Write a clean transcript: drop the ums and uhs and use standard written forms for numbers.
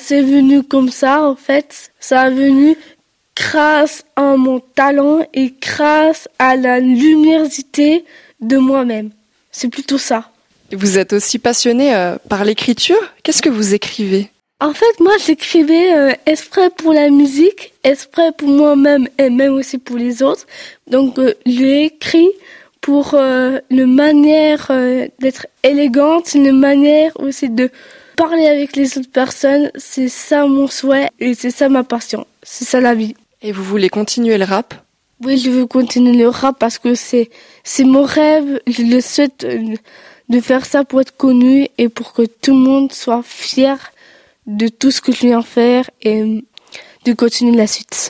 c'est venu comme ça, en fait. Ça a venu grâce à mon talent et grâce à la luminosité de moi-même. C'est plutôt ça. Vous êtes aussi passionné par l'écriture. Qu'est-ce que vous écrivez ? En fait, moi, j'écrivais exprès pour la musique, exprès pour moi-même et même aussi pour les autres. Donc, j'ai écrit pour une manière d'être élégante, une manière aussi de parler avec les autres personnes. C'est ça mon souhait et c'est ça ma passion. C'est ça la vie. Et vous voulez continuer le rap ? Oui, je veux continuer le rap parce que c'est mon rêve. Je le souhaite de faire ça pour être connu et pour que tout le monde soit fier de tout ce que je viens faire et de continuer la suite.